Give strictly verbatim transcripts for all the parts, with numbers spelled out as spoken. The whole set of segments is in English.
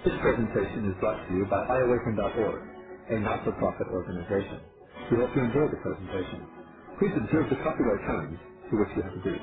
This presentation is brought to you by i awaken dot org, a not-for-profit organization. We hope you enjoy the presentation. Please observe the copyright terms to which you have agreed.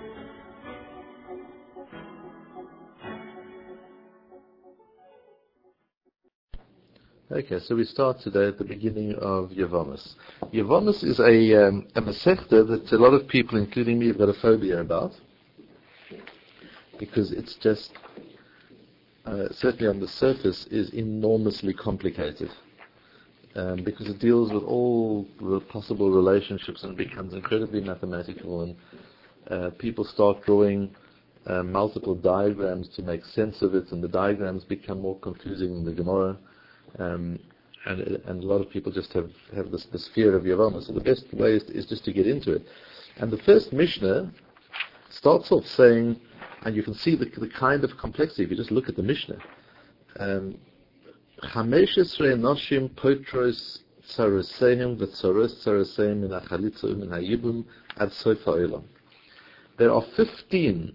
Okay, so we start today at the beginning of Yevamos. Yevamos is a, um, a Masechta that a lot of people, including me, have got a phobia about, because it's just, uh, certainly on the surface, is enormously complicated, um, because it deals with all the possible relationships and becomes incredibly mathematical, and uh, people start drawing uh, multiple diagrams to make sense of it, and the diagrams become more confusing than the Gemara. Um, and, and a lot of people just have, have this, this fear of Yevamos. So the best way is, is just to get into it. And the first Mishnah starts off saying, and you can see the, the kind of complexity if you just look at the Mishnah. Um, Chamesh Esrei Noshim Potros Tsaroseim V'Tsaros Tsaroseim Min HaChalitza Min HaYibum Ad Sof HaOlam. There are fifteen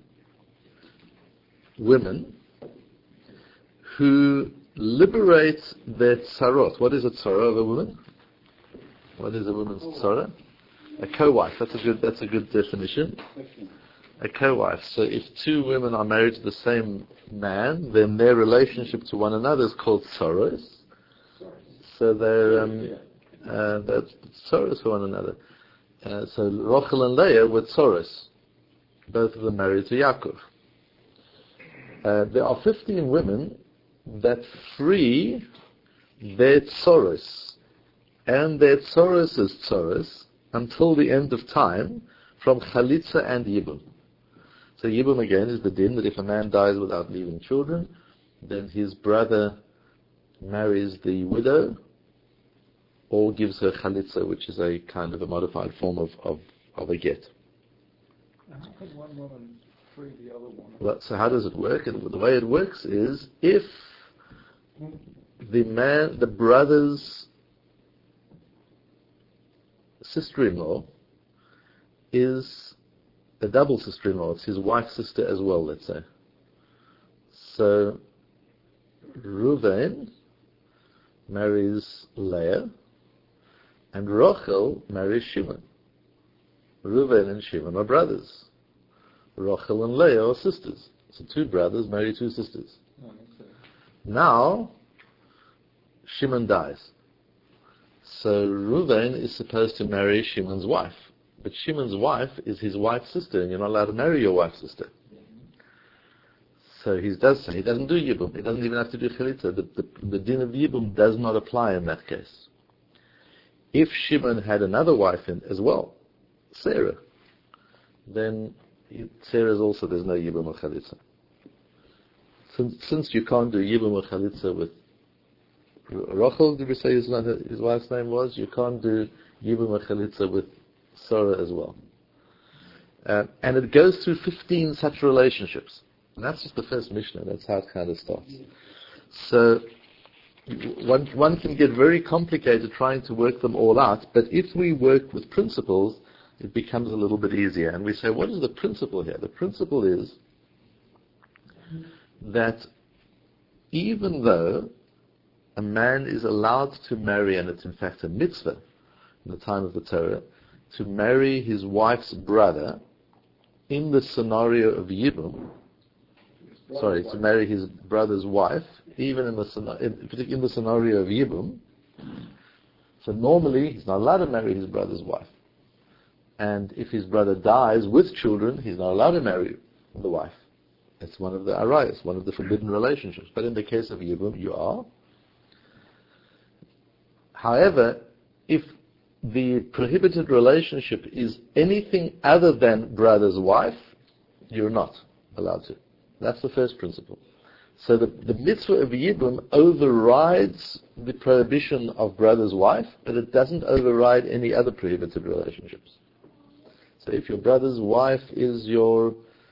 women who liberate their tzarot. What is a tzara of a woman? What is a woman's tzara? A co-wife. That's a good. That's a good definition. A co-wife. So if two women are married to the same man, then their relationship to one another is called tzaros. So they're um, uh, that's tzaros for one another. Uh, so Rachel and Leah were tzaros. Both of them married to Yaakov. Uh, there are fifteen women that free their tzoros and their tzoros' tzoros until the end of time from chalitza and yibum. So yibum again is the din that if a man dies without leaving children, then his brother marries the widow or gives her chalitza, which is a kind of a modified form of, of, of a get. And how could one woman free the other one? Well, so how does it work? And the way it works is if the man, the brother's sister-in-law is a double sister-in-law. It's his wife's sister as well, let's say. So Reuven marries Leah, and Rachel marries Shimon. Reuven and Shimon are brothers. Rachel and Leah are sisters. So two brothers marry two sisters. Now, Shimon dies. So Reuven is supposed to marry Shimon's wife. But Shimon's wife is his wife's sister, and you're not allowed to marry your wife's sister. So he does say, he doesn't do Yibum. He doesn't even have to do Chalitza. The, the, the din of Yibum does not apply in that case. If Shimon had another wife in as well, Sarah, then Sarah's also, there's no Yibum or Chalitza. Since, since you can't do Yibum or Chalitza with Rachel, did we say his, his wife's name was? You can't do Yibum or Chalitza with Sarah as well. Uh, and it goes through fifteen such relationships. And that's just the first Mishnah. That's how it kind of starts. So one, one can get very complicated trying to work them all out, but if we work with principles, it becomes a little bit easier. And we say, what is the principle here? The principle is that even though a man is allowed to marry, and it's in fact a mitzvah in the time of the Torah, to marry his wife's brother in the scenario of Yibum, sorry, to marry his brother's wife, even in the, in, in the scenario of Yibum, so normally he's not allowed to marry his brother's wife. And if his brother dies with children, he's not allowed to marry the wife. It's one of the arayos, one of the forbidden relationships. But in the case of Yibum, you are. However, if the prohibited relationship is anything other than brother's wife, you're not allowed to. That's the first principle. So the, the mitzvah of Yibum overrides the prohibition of brother's wife, but it doesn't override any other prohibited relationships. So if your brother's wife is your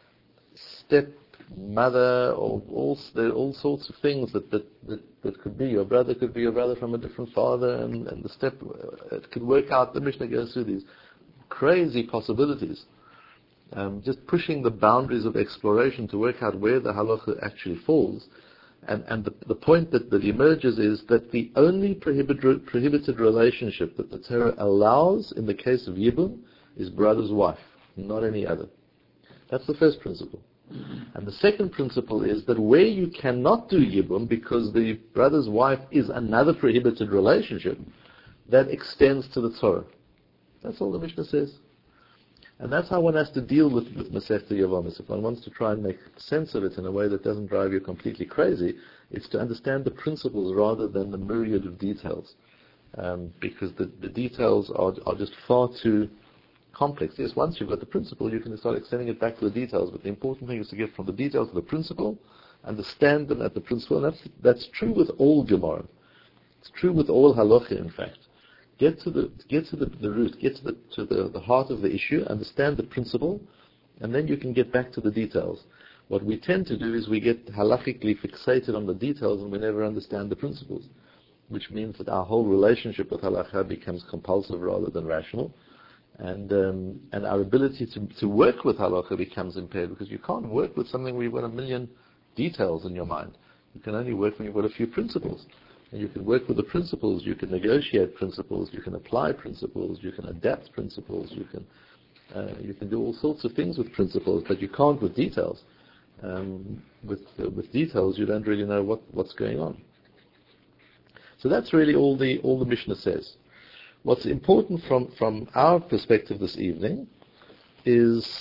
stepmother, or all, there are all sorts of things that, that, that, that could be. Your brother could be your brother from a different father, and, and the step, it could work out. The Mishnah goes through these crazy possibilities. Um, just pushing the boundaries of exploration to work out where the halacha actually falls. And, and the, the point that, that emerges is that the only prohibited, prohibited relationship that the Torah allows in the case of Yibum is brother's wife, not any other. That's the first principle. And the second principle is that where you cannot do Yibum because the brother's wife is another prohibited relationship, that extends to the Torah. That's all the Mishnah says. And that's how one has to deal with, with Masechta Yevamos. If one wants to try and make sense of it in a way that doesn't drive you completely crazy, it's to understand the principles rather than the myriad of details. Um, because the, the details are, are just far too complex. Yes, once you've got the principle, you can start extending it back to the details, but the important thing is to get from the details to the principle, understand them at the principle, and that's, that's true with all Gemara. It's true with all halacha, in fact. Get to the get to the, the root, get to the to the, the heart of the issue, understand the principle, and then you can get back to the details. What we tend to do is we get halachically fixated on the details and we never understand the principles, which means that our whole relationship with halacha becomes compulsive rather than rational, and um, and our ability to to work with halacha becomes impaired, because you can't work with something where you've got a million details in your mind. You can only work when you've got a few principles. And you can work with the principles, you can negotiate principles, you can apply principles, you can adapt principles, you can uh, you can do all sorts of things with principles, but you can't with details. Um, with uh, with details, you don't really know what, what's going on. So that's really all the all the Mishnah says. What's important from, from our perspective this evening is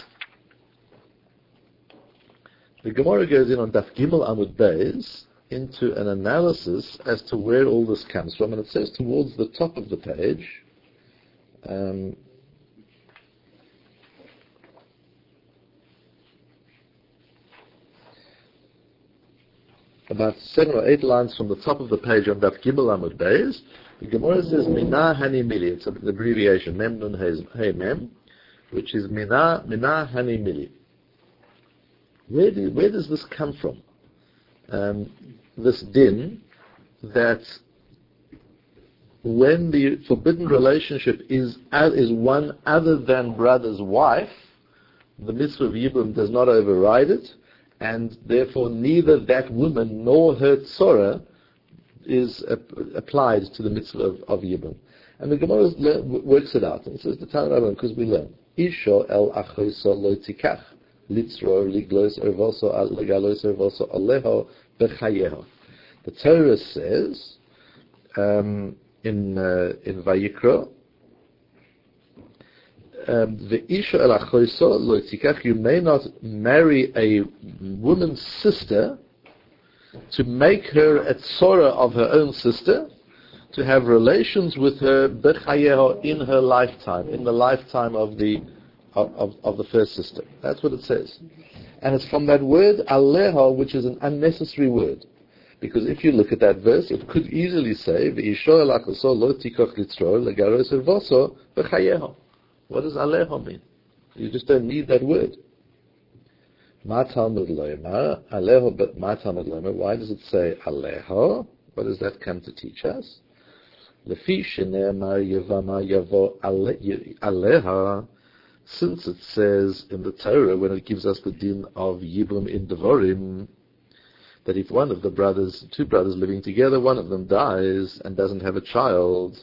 the Gemara goes in on Daf Gimel Amud Beis into an analysis as to where all this comes from, and it says towards the top of the page, um, about seven or eight lines from the top of the page on Daf Gimel Amud Beis, the Gemara says Mina Hani Mili. It's an abbreviation, Mem Nun Hey Mem, which is Mina Mina Hani Mili. Where do, where does this come from? Um, this din that when the forbidden relationship is is one other than brother's wife, the mitzvah of Yibum does not override it, and therefore neither that woman nor her tzora is uh, applied to the mitzvah of, of Yibum. And the Gemara le- works it out, and it says the Tana Rabban, because we learn Isha el achoso lo tikach litzror liglos ervoso al legalos ervoso aleho bechayeho. The Torah says um, in uh, in Vayikra, the Isha el achoso lo tikach, you may not marry a woman's sister to make her a tzora of her own sister, to have relations with her bechayeho in her lifetime, in the lifetime of the Of, of, of the first sister. That's what it says. And it's from that word aleha, which is an unnecessary word. Because if you look at that verse, it could easily say, what does aleha mean? You just don't need that word. Why does it say aleha? What does that come to teach us? Aleha, since it says in the Torah, when it gives us the din of Yibum in Devorim, that if one of the brothers, two brothers living together, one of them dies and doesn't have a child,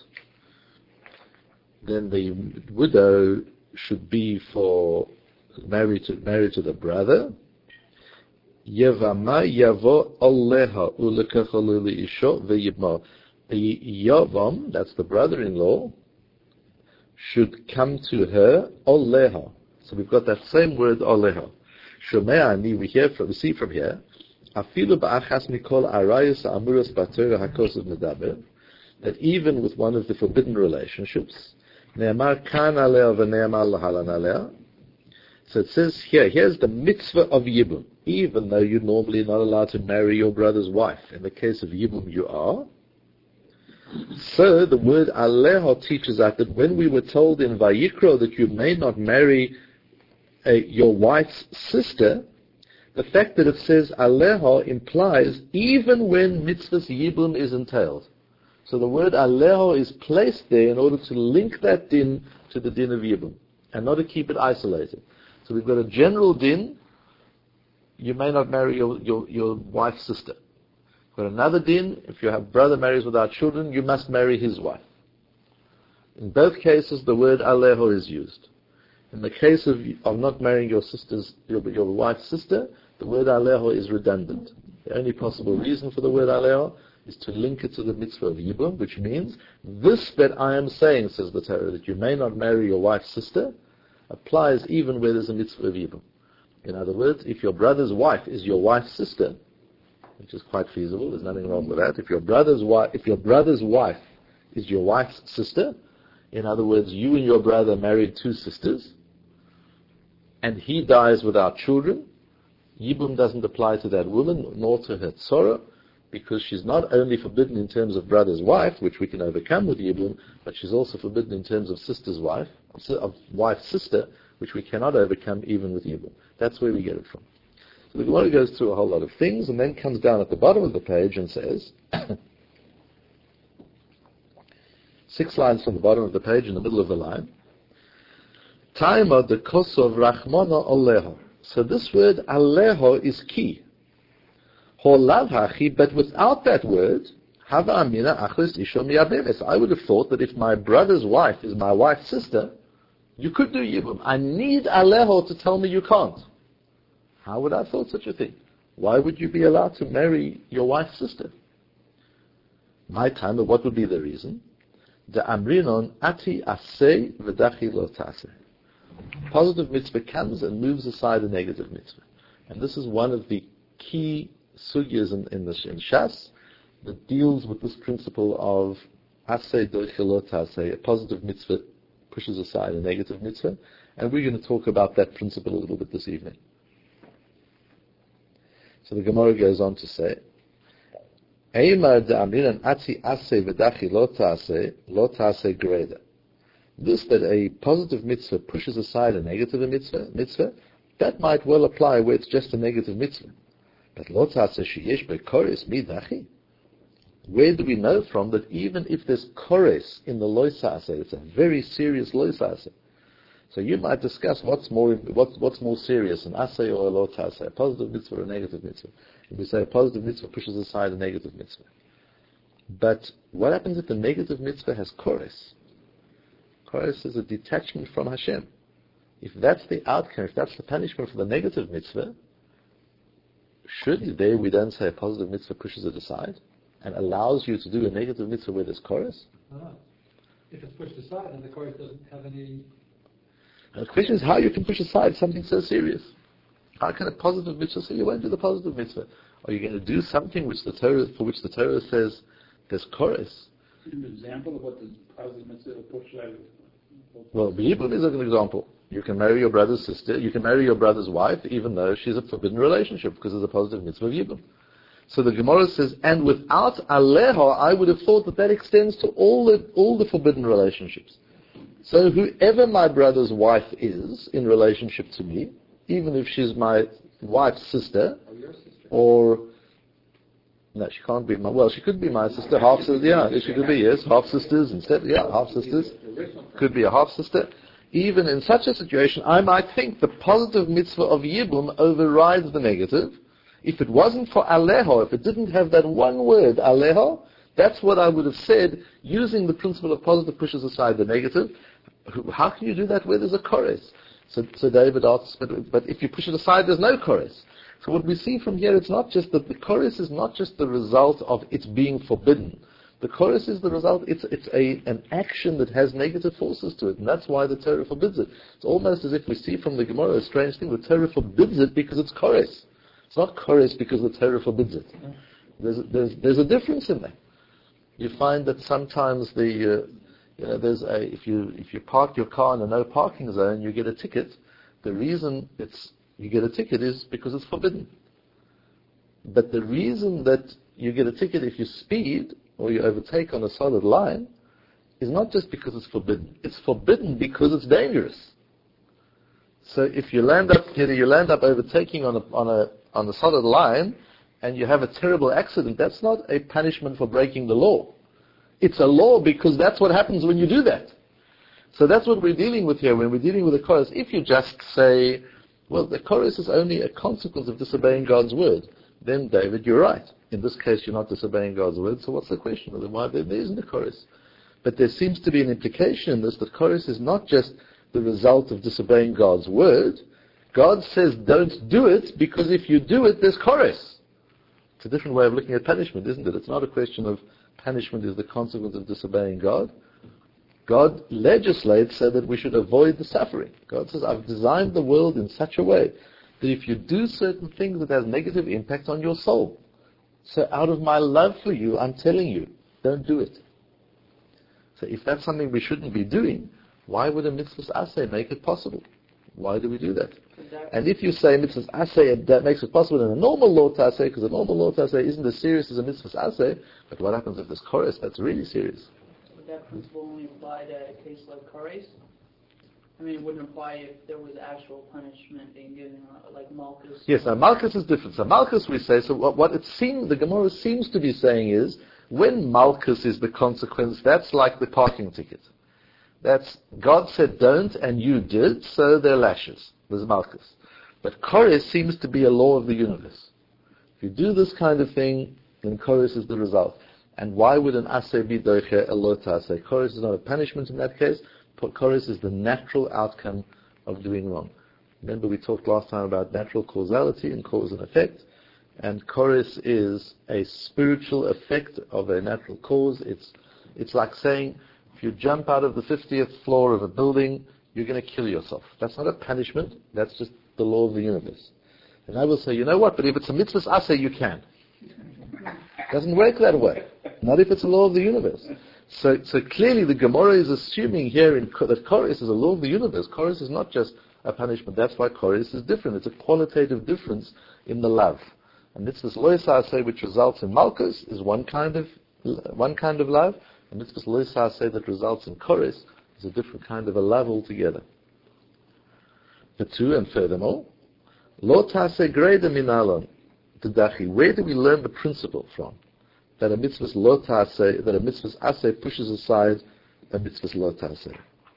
then the widow should be for married to married to the brother. Yevama yavo oleha ulekacholu leisho veyibma. The yavam, that's the brother-in-law, should come to her oleha. So we've got that same word oleha. Shomeani, we hear from, we see from here, afilu ba'achas mikol arayus amuras b'Torah hakosav medaber, that even with one of the forbidden relationships, ne'amar kan aleh v'ne'amar lahalan aleh. So it says here, here's the mitzvah of Yibum. Even though you're normally not allowed to marry your brother's wife, in the case of Yibum you are. So the word aleha teaches us that when we were told in Vayikra that you may not marry a, your wife's sister, the fact that it says aleha implies even when mitzvah's Yibum is entailed. So the word aleha is placed there in order to link that din to the din of Yibum, and not to keep it isolated. So we've got a general din, you may not marry your, your, your wife's sister. For another din, if your brother marries without children, you must marry his wife. In both cases, the word aleho is used. In the case of, of not marrying your sister's, your, your wife's sister, the word aleho is redundant. The only possible reason for the word aleho is to link it to the mitzvah of Yibum, which means, this that I am saying, says the Torah, that you may not marry your wife's sister, applies even where there's a mitzvah of Yibum. In other words, if your brother's wife is your wife's sister, which is quite feasible, there's nothing wrong with that. If your brother's wife, if your brother's wife is your wife's sister, in other words, you and your brother married two sisters, and he dies without children, Yibum doesn't apply to that woman, nor to her tzorah, because she's not only forbidden in terms of brother's wife, which we can overcome with Yibum, but she's also forbidden in terms of sister's wife, of wife's sister, which we cannot overcome even with Yibum. That's where we get it from. So the Gemara goes through a whole lot of things, and then comes down at the bottom of the page and says, six lines from the bottom of the page, in the middle of the line, Taima de kosov rachmana aleho. So this word aleho is key. But without that word, I would have thought that if my brother's wife is my wife's sister, you could do Yibum. I need aleho to tell me you can't. How would I have thought such a thing? Why would you be allowed to marry your wife's sister? My time, but what would be the reason? The amrinon ati asay v'dachi lo taseh. Positive mitzvah comes and moves aside the negative mitzvah. And this is one of the key sugyas in, in, the, in Shas that deals with this principle of asay dochi lo taseh. A positive mitzvah pushes aside a negative mitzvah. And we're going to talk about that principle a little bit this evening. So the Gemara goes on to say, Eimar de amrinan ati asay v'dachi lo taseh, lo taseh greda. This, that a positive mitzvah pushes aside a negative mitzvah, mitzvah, that might well apply where it's just a negative mitzvah. But lo taseh sheyesh be'kores midachi. Where do we know from that even if there's kores in the lo taseh, it's a very serious lo taseh. So you might discuss what's more what's, what's more serious, an asay or a lo taseh, a positive mitzvah or a negative mitzvah. If we say a positive mitzvah pushes aside a negative mitzvah. But what happens if the negative mitzvah has kores? Kores is a detachment from Hashem. If that's the outcome, if that's the punishment for the negative mitzvah, surely there we don't say a positive mitzvah pushes it aside and allows you to do a negative mitzvah where there's kores? No. If it's pushed aside and the kores doesn't have any... And the question is how you can push aside something so serious. How can a positive mitzvah say you won't do the positive mitzvah? Are you going to do something which the Torah, for which the Torah says there's kores? An example of what the positive mitzvah pushes aside. Well, Yibum is an example. You can marry your brother's sister, you can marry your brother's wife, even though she's a forbidden relationship, because there's a positive mitzvah of Yibum. So the Gemara says, and without aleha, I would have thought that that extends to all the all the forbidden relationships. So whoever my brother's wife is in relationship to me, even if she's my wife's sister, Or your sister. or no, she can't be my. Well, she could be my sister, half sister. Yeah, she could be yes, half sisters instead. Yeah, half sisters could be a half sister. Even in such a situation, I might think the positive mitzvah of Yibum overrides the negative. If it wasn't for aleho, if it didn't have that one word aleho, that's what I would have said using the principle of positive pushes aside the negative. How can you do that where there's a kores? So, so David asks, but, but if you push it aside, there's no kores. So what we see from here, it's not just that the kores is not just the result of it being forbidden. The kores is the result, it's it's a an action that has negative forces to it, and that's why the Torah forbids it. It's almost as if we see from the Gemara a strange thing, the Torah forbids it because it's kores. It's not kores because the Torah forbids it. There's, there's, there's a difference in there. You find that sometimes the, uh, you know, there's a, if you if you park your car in a no parking zone, you get a ticket. The reason it's you get a ticket is because it's forbidden. But the reason that you get a ticket if you speed or you overtake on a solid line is not just because it's forbidden. It's forbidden because it's dangerous. So if you land up, you know, you land up overtaking on a on a on a solid line, and you have a terrible accident, that's not a punishment for breaking the law. It's a law because that's what happens when you do that. So that's what we're dealing with here when we're dealing with the chorus. If you just say, well, the chorus is only a consequence of disobeying God's word, then David, you're right. in this case you're not disobeying God's word, so what's the question? Well, then why there isn't a chorus? But there seems to be an implication in this that chorus is not just the result of disobeying God's word. God says don't do it because if you do it, there's chorus. It's a different way of looking at punishment, isn't it? It's not a question of punishment is the consequence of disobeying God. God legislates so that we should avoid the suffering. God says, I've designed the world in such a way that if you do certain things, it has negative impact on your soul. So out of my love for you, I'm telling you, don't do it. So if that's something we shouldn't be doing, why would a mitzvah's aseh make it possible? Why do we do that? And if you say mitzvah's aseh, that makes it possible in a normal law to aseh, because a normal law to aseh isn't as serious as a mitzvah's aseh, but what happens if there's chorus? That's really serious. Would that principle only apply to a case like chorus? I mean, it wouldn't apply if there was actual punishment being given, uh, like Malchus. Yes, now Malchus is different. So Malchus, we say, so what, what it seems, the Gemara seems to be saying is, when Malchus is the consequence, that's like the parking ticket. That's, God said don't, and you did, so they're lashes. There's Malchus. But chorus seems to be a law of the universe. If you do this kind of thing, then chorus is the result. And why would an aseh be doiche a lo ta'aseh? Chorus is not a punishment in that case. Chorus is the natural outcome of doing wrong. Remember we talked last time about natural causality and cause and effect. And chorus is a spiritual effect of a natural cause. It's it's like saying, if you jump out of the fiftieth floor of a building, you're going to kill yourself. That's not a punishment. That's just the law of the universe. And I will say, you know what? But if it's a mitzvah's aseh, you can. It doesn't work that way. Not if it's a law of the universe. So, so clearly the Gemara is assuming here in, that chorus is a law of the universe. Chorus is not just a punishment. That's why chorus is different. It's a qualitative difference in the love. And mitzvah's lo yisaseh, which results in malchus, is one kind of one kind of love. And mitzvah's lo yisaseh that results in chorus is a different kind of a love altogether. The two, and furthermore, lo taseh greida minalon tedachi. Where do we learn the principle from? That a mitzvah's lo ta'aseh, that a mitzvah's aseh pushes aside a mitzvah's lo ta'aseh.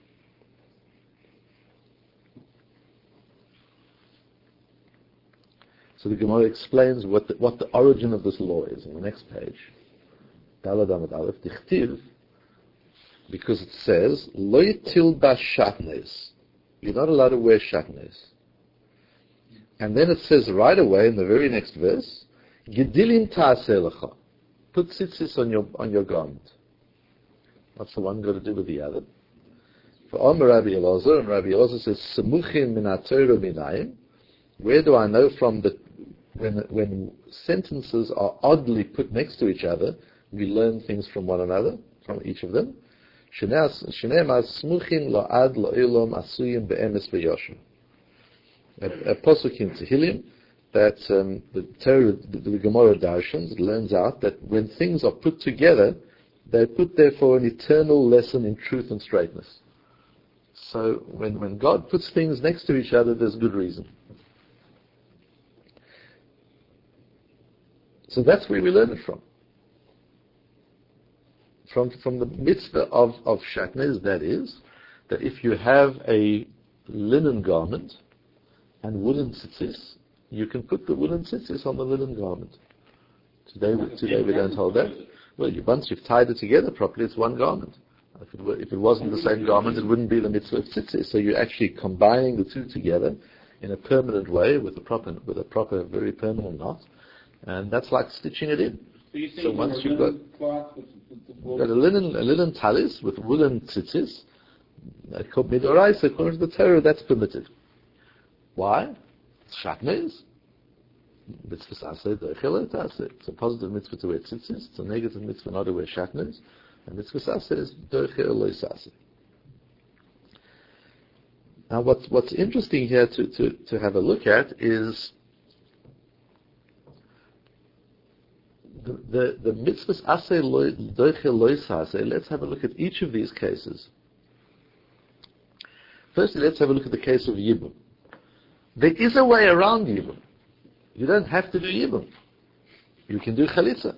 So the Gemara explains what the, what the origin of this law is in the next page. Daled Amud Aleph, Dichtiv, because it says, lo yitil ba shatnes. You're not allowed to wear shatnes. And then it says right away in the very next verse, Gedilim ta'aseh lecha. Put tzitzis on your on your garment. What's the one got to do with the other? For Omer Rabbi Elazar, and Rabbi Elazar says, Semuchim min haTorah minayim. Where do I know from the when when sentences are oddly put next to each other, we learn things from one another, from each of them. Shneimar smuchim la'ad la'ilom asuyim be'emes v'yosher. A pasuk in Tehillim, that um, the, Torah, the, the Gemara Darshans learns out that when things are put together, they're put there for an eternal lesson in truth and straightness. So when, when God puts things next to each other, there's good reason. So that's where we learn it from. From, from the mitzvah of, of shatnez, that is, that if you have a linen garment and woolen tzitzis, you can put the woolen tzitzis on the linen garment. Today, we, today we don't hold that. Well, you, once you've tied it together properly, it's one garment. If it, were, if it wasn't the same garment, it wouldn't be the mitzvah of tzitzis. So you're actually combining the two together in a permanent way with a proper, with a proper, very permanent knot, and that's like stitching it in. So, you so once you've got, you've got a linen, a linen talis with woolen tzitzis, midoraisa, according to the Torah, that's permitted. Why? Shatnez. Mitzvah aseh doiche lo ta'aseh. It's a positive mitzvah to wear tzitzis. It's a negative mitzvah not to wear shatnez. And mitzvah aseh is doiche lo ta'aseh. Now, what's what's interesting here to, to, to have a look at is the the, the mitzvah aseh doiche lo ta'aseh. Let's have a look at each of these cases. Firstly, let's have a look at the case of Yibum. There is a way around Yibum. You don't have to do Yibum. You can do Chalitza.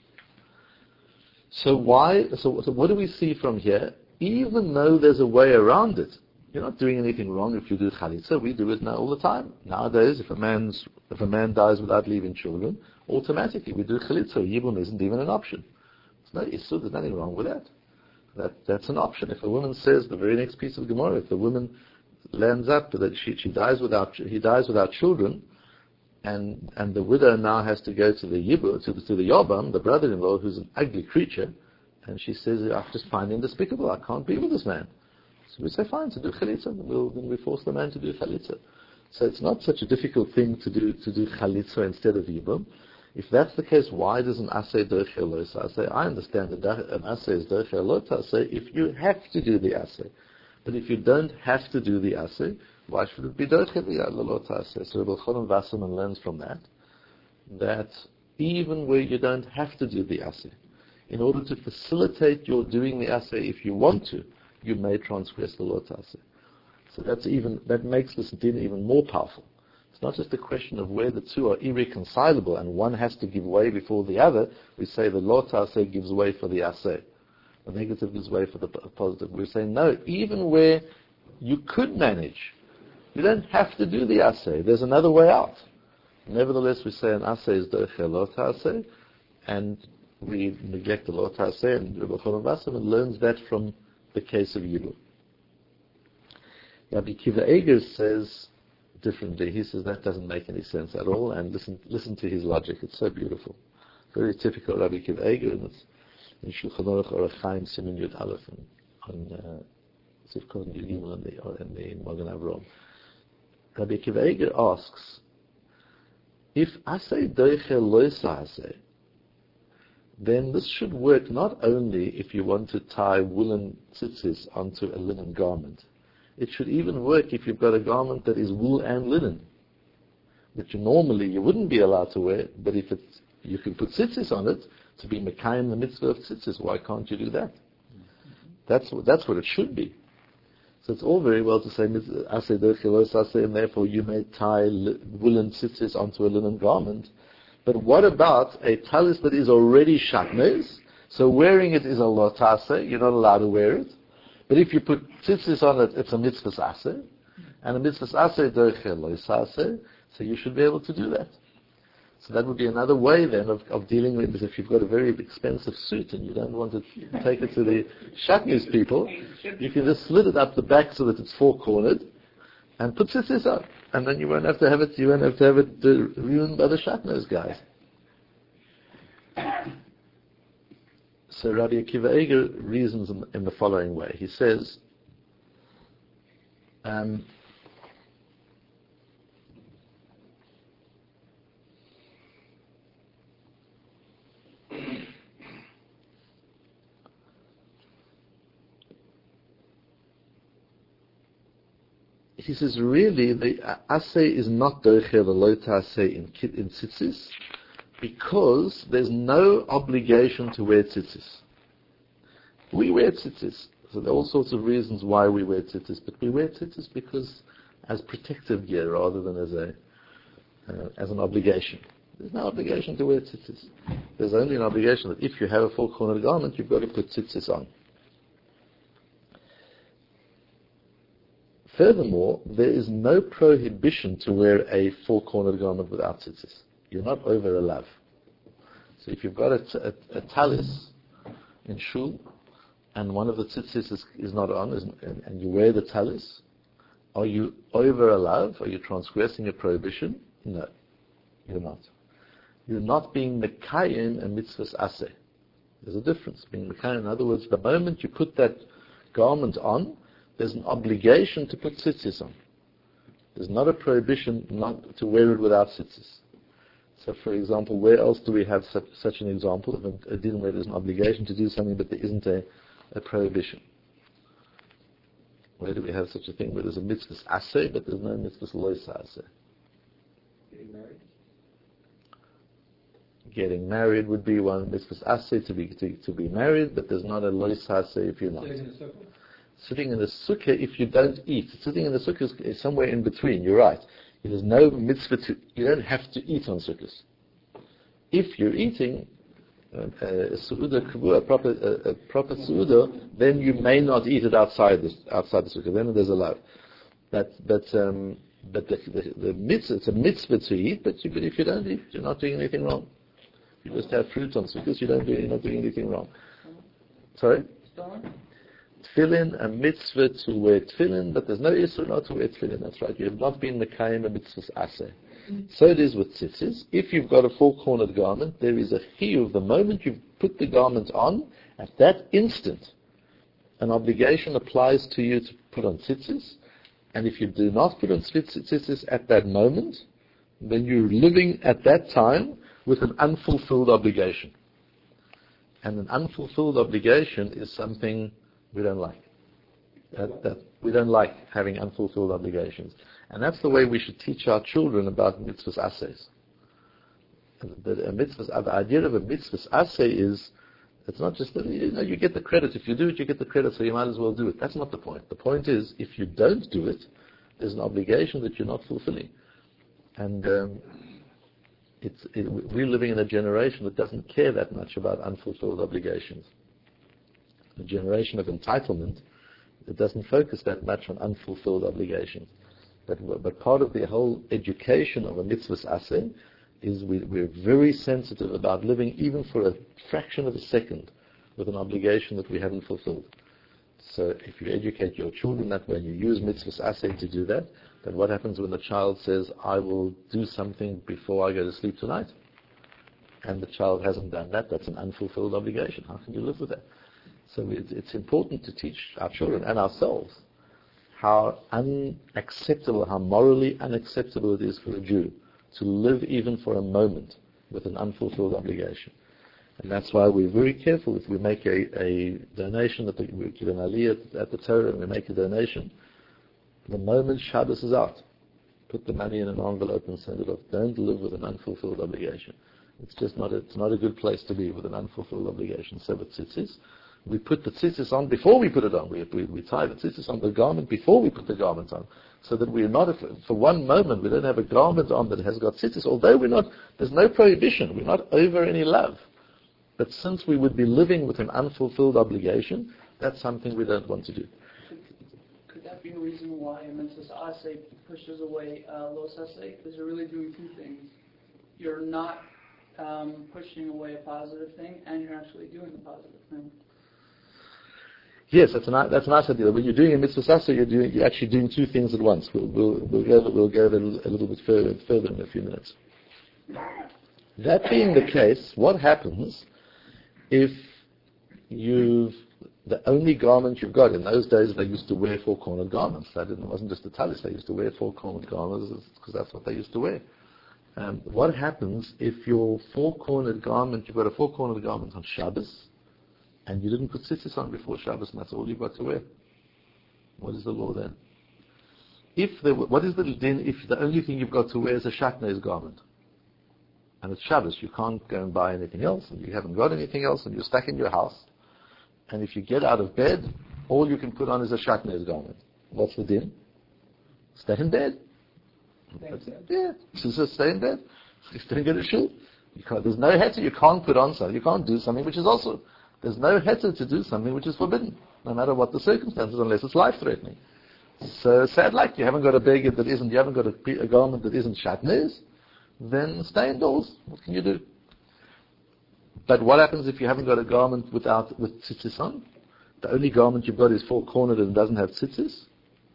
So why, so, so what do we see from here? Even though there's a way around it, you're not doing anything wrong if you do Chalitza. We do it now all the time. Nowadays, if a man's, if a man dies without leaving children, automatically we do chalitza. Yibum isn't even an option. There's no issur, there's nothing wrong with that. That That's an option. If a woman says, the very next piece of Gemara, if the woman lands up that she, she dies without, he dies without children, and and the widow now has to go to the Yibum, to the, to the Yobam, the brother-in-law, who's an ugly creature, and she says, I just find him despicable, I can't be with this man. So we say, fine, to do chalitza, we'll, then we force the man to do chalitza. So it's not such a difficult thing to do to do chalitza instead of yibum. If that's the case, why does an asay derech lo taseh? I understand that an asay is derech lo taseh if you have to do the asay. But if you don't have to do the asay, why should it be derech lo taseh? So Rebbe Chanan Wasserman learns from that, that even where you don't have to do the asay, in order to facilitate your doing the asay if you want to, you may transgress the law taseh. So that's even, that makes this din even more powerful. It's not just a question of where the two are irreconcilable and one has to give way before the other. We say the law taseh gives way for the aseh. The negative gives way for the positive. We say no, even where you could manage, you don't have to do the aseh. There's another way out. Nevertheless, we say an aseh is derech lo taseh, and we neglect the law taseh, and Rebbe Chanan Wasserman learns that from the case of Yibum. Rabbi Kiva Eger says differently. He says that doesn't make any sense at all, and listen listen to his logic. It's so beautiful. Very typical Rabbi Kiva Eger, and it's in Shulchan Aruch Orach Chaim Siman Yud Aleph on Sifkot Yud Gimel and the and the Magen Avraham. Rabbi Kiva Eger asks, if asay doiche loisa asay, then this should work not only if you want to tie woolen tzitzis onto a linen garment. It should even work if you've got a garment that is wool and linen, that you normally you wouldn't be allowed to wear, but if it's, you can put tzitzis on it to be mekayim the mitzvah of tzitzis, why can't you do that? That's what, that's what it should be. So it's all very well to say asay derech lo taseh, and therefore you may tie li- woolen tzitzis onto a linen garment. But what about a talis that is already shatnez? So wearing it is a lo taseh, you're not allowed to wear it. But if you put tzitzis on it, it's a mitzvah aseh. And a mitzvah aseh derech lo taseh, so you should be able to do that. So that would be another way then of, of dealing with it. If you've got a very expensive suit and you don't want to take it to the shatnez people, you can just slit it up the back so that it's four-cornered, and put tzitzis on, and then you won't have to have it. You won't have to have it uh, ruined by the shatnez guys. So Rabbi Akiva Eger reasons in, in the following way. He says, um, he says, really, the asay is not derech lo taseh in in tzitzis, because there's no obligation to wear tzitzis. We wear tzitzis. So there are all sorts of reasons why we wear tzitzis, but we wear tzitzis because as protective gear rather than as a uh, as an obligation. There's no obligation to wear tzitzis. There's only an obligation that if you have a four-cornered garment, you've got to put tzitzis on. Furthermore, there is no prohibition to wear a four-cornered garment without tzitzis. You're not over a lav. So if you've got a, t- a, a talis in shul, and one of the tzitzis is, is not on, is, and, and you wear the talis, are you over a lav? Are you transgressing a prohibition? No, you're not. You're not being mekayim a mitzvah's aseh. There's a difference. Being mekayim, in other words, the moment you put that garment on, there's an obligation to put tzitzis on. There's not a prohibition not to wear it without tzitzis. So, for example, where else do we have such, such an example of a, a din where there's an obligation to do something but there isn't a, a prohibition? Where do we have such a thing where there's a mitzvah's aseh but there's no mitzvah's lois aseh? Getting married? Getting married would be one mitzvah's aseh to be to, to be married, but there's not a lois aseh if you're not. Sitting in a circle? Sitting in the sukkah if you don't eat. Sitting in the sukkah is, is somewhere in between, you're right. There's no mitzvah to, you don't have to eat on sukkahs. If you're eating uh, a su'udah kavua, a proper, a, a proper su'udah, then you may not eat it outside the, outside the sukkah, then there's a lav. But, but um, But the, the, the mitzvah, it's a mitzvah to eat, but, you, but if you don't eat, you're not doing anything wrong. You just have fruit on sukkahs, you don't do, you're not doing anything wrong. Sorry? Tefillin, a mitzvah to wear tefillin, but there's no issue not to wear tefillin, that's right. You have not been mekayim a mitzvah's aseh. So it is with tzitzis. If you've got a four-cornered garment, there is a chiyuv. The moment you put the garment on, at that instant, an obligation applies to you to put on tzitzis. And if you do not put on tzitzis at that moment, then you're living at that time with an unfulfilled obligation. And an unfulfilled obligation is something we don't like. That, that we don't like having unfulfilled obligations. And that's the way we should teach our children about mitzvahs assays. The, a mitzvahs, the idea of a mitzvahs assay is, it's not just that, you know, you get the credit. If you do it, you get the credit, so you might as well do it. That's not the point. The point is, if you don't do it, there's an obligation that you're not fulfilling. And um, it's, it, we're living in a generation that doesn't care that much about unfulfilled obligations. A generation of entitlement that doesn't focus that much on unfulfilled obligations. But, but part of the whole education of a mitzvahs aseh is we, we're very sensitive about living even for a fraction of a second with an obligation that we haven't fulfilled. So if you educate your children that way and you use mitzvahs aseh to do that, then what happens when the child says, I will do something before I go to sleep tonight? And the child hasn't done that, that's an unfulfilled obligation. How can you live with that? So it's, it's important to teach our children and ourselves how unacceptable, how morally unacceptable it is for a Jew to live even for a moment with an unfulfilled obligation. And that's why we're very careful if we make a, a donation, that we give an aliyah at the Torah and we make a donation, the moment Shabbos is out, put the money in an envelope and send it off. Don't live with an unfulfilled obligation. It's just not a, it's not a good place to be with an unfulfilled obligation. So with tzitzis, we put the tzitzis on before we put it on. We, we, we tie the tzitzis on the garment before we put the garment on. So that we're not, for one moment, we don't have a garment on that has got tzitzis. Although we're not, there's no prohibition. We're not over any love. But since we would be living with an unfulfilled obligation, that's something we don't want to do. Could, could that be a reason why a mitzvahs aseh pushes away uh, los aseh? Because you're really doing two things. You're not um, pushing away a positive thing, and you're actually doing the positive thing. Yes, that's a that's a nice idea. When you're doing a mitzvah sasa, you're doing you're actually doing two things at once. We'll we'll we'll go we'll go a little, a little bit further further in a few minutes. That being the case, what happens if you've the only garment you've got? In those days, they used to wear four-cornered garments. That didn't, it wasn't just a talis. They used to wear four-cornered garments because that's what they used to wear. Um, what happens if your four-cornered garment, you've got a four-cornered garment on Shabbos, and you didn't put tzitzis on before Shabbos, and that's all you've got to wear? What is the law then? If there, what is the din if the only thing you've got to wear is a shatnez garment? And it's Shabbos, you can't go and buy anything else, and you haven't got anything else, and you're stuck in your house. And if you get out of bed, all you can put on is a shatnez garment. What's the din? Stay in bed. That's it. Yeah, just stay in bed. You don't get a shul. You can't, there's no heter, you can't put on something, you can't do something which is also, there's no heter to do something which is forbidden, no matter what the circumstances, unless it's life-threatening. So, sad luck, you haven't got a beged that isn't, you haven't got a, a garment that isn't shatnez, then stay indoors. What can you do? But what happens if you haven't got a garment without with tzitzis on? The only garment you've got is four-cornered and doesn't have tzitzis?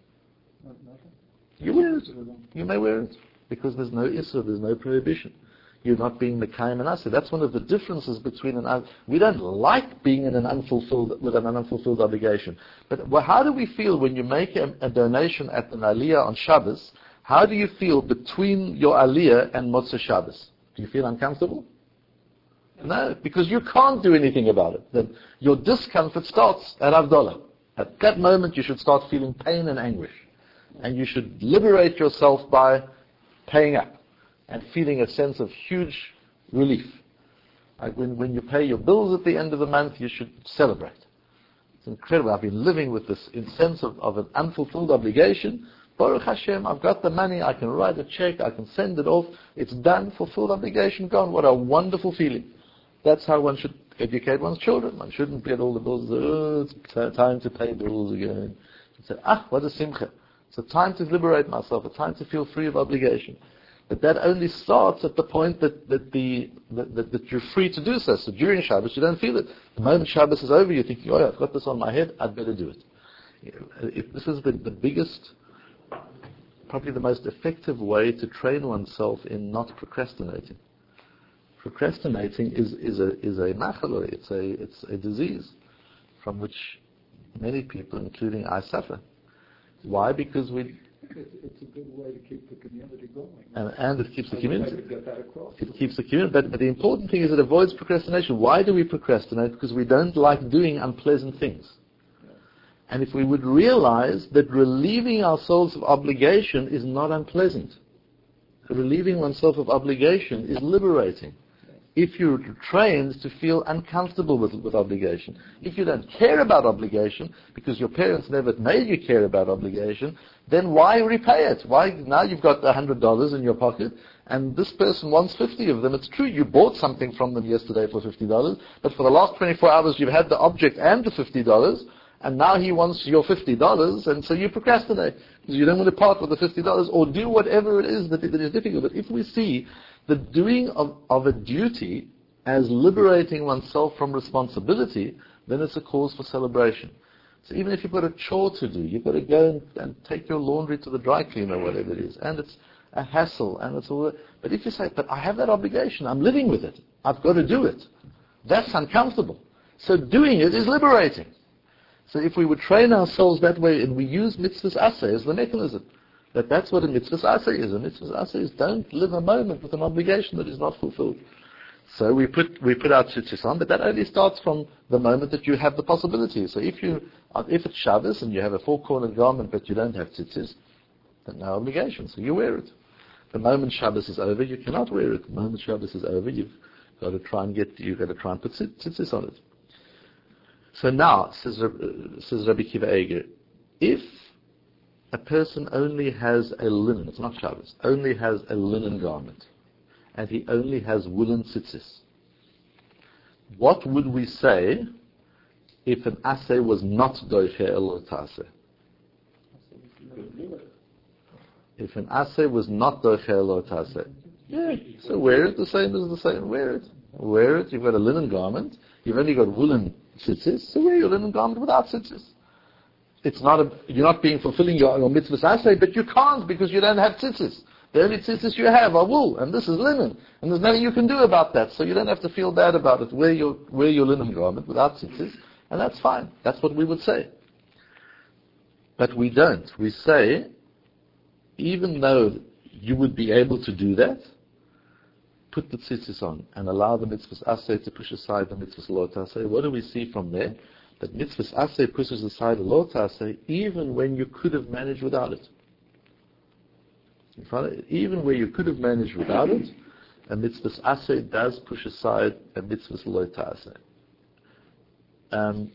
You wear it. You may wear it. Because there's no issur, there's no prohibition. You're not being mekayim and aseh. That's one of the differences between an un- we don't like being in an unfulfilled with an unfulfilled obligation. But well, how do we feel when you make a, a donation at an aliyah on Shabbos? How do you feel between your aliyah and Motzei Shabbos? Do you feel uncomfortable? No, because you can't do anything about it. Then your discomfort starts at Havdalah. At that moment, you should start feeling pain and anguish, and you should liberate yourself by paying up and feeling a sense of huge relief. Like when, when you pay your bills at the end of the month, you should celebrate. It's incredible. I've been living with this sense of, of an unfulfilled obligation. Baruch Hashem, I've got the money, I can write a check, I can send it off, it's done, fulfilled obligation gone. What a wonderful feeling. That's how one should educate one's children. One shouldn't get all the bills, oh, it's time to pay bills again. Say, ah, what a simcha. It's a time to liberate myself, a time to feel free of obligation. But that only starts at the point that, that, the, that, that, that you're free to do so. So during Shabbos, you don't feel it. The moment Shabbos is over, you're thinking, oh yeah, I've got this on my head, I'd better do it. If this is the, the biggest, probably the most effective way to train oneself in not procrastinating. Procrastinating is, is a is a machaloi, it's a it's a disease from which many people, including I, suffer. Why? Because we It's, it's a good way to keep the community going. and, and it keeps the community. To get that across. It keeps the community. But, but the important thing is it avoids procrastination. Why do we procrastinate? Because we don't like doing unpleasant things. And if we would realize that relieving ourselves of obligation is not unpleasant, relieving oneself of obligation is liberating. If you're trained to feel uncomfortable with, with obligation, if you don't care about obligation because your parents never made you care about obligation, then why repay it? Why now you've got a hundred dollars in your pocket and this person wants fifty of them? It's true you bought something from them yesterday for fifty dollars, but for the last twenty-four hours you've had the object and the fifty dollars. And now he wants your fifty dollars, and so you procrastinate because you don't want to part with the fifty dollars or do whatever it is that, that is difficult. But if we see the doing of, of a duty as liberating oneself from responsibility, then it's a cause for celebration. So even if you've got a chore to do, you've got to go and, and take your laundry to the dry cleaner or whatever it is, and it's a hassle, and it's all that. But if you say, but I have that obligation, I'm living with it, I've got to do it, that's uncomfortable. So doing it is liberating. So if we would train ourselves that way and we use mitzvahs aseh as the mechanism, that that's what a mitzvahs aseh is. A mitzvahs aseh is don't live a moment with an obligation that is not fulfilled. So we put we put our tzitzis on, but that only starts from the moment that you have the possibility. So if you if it's Shabbos and you have a four-cornered garment but you don't have tzitzis, then no obligation, so you wear it. The moment Shabbos is over, you cannot wear it. The moment Shabbos is over, you've got to try and get you've got to try and put tzitzis on it. So now, says, says Rabbi Kiva Eger, if a person only has a linen, it's not Shabbos, only has a linen garment, and he only has woolen tzitzis, what would we say if an aseh was not doiche elot aseh? If an aseh was not doiche elot aseh, yeah, so wear it the same as the same, wear it. Wear it, you've got a linen garment, you've only got woolen tzitzis, so wear your linen garment without tzitzis. It's not a, you're not being fulfilling your, your mitzvahs aseh, but you can't because you don't have tzitzis. The only tzitzis you have are wool, and this is linen, and there's nothing you can do about that, so you don't have to feel bad about it. Wear your, wear your linen garment without tzitzis, and that's fine. That's what we would say. But we don't. We say, even though you would be able to do that, put the tzitzis on and allow the mitzvahs aseh to push aside the mitzvahs lo taseh. What do we see from there? That mitzvahs aseh pushes aside the lo taseh even when you could have managed without it. You follow? Even where you could have managed without it, a mitzvahs aseh does push aside a mitzvahs lo taseh. Um,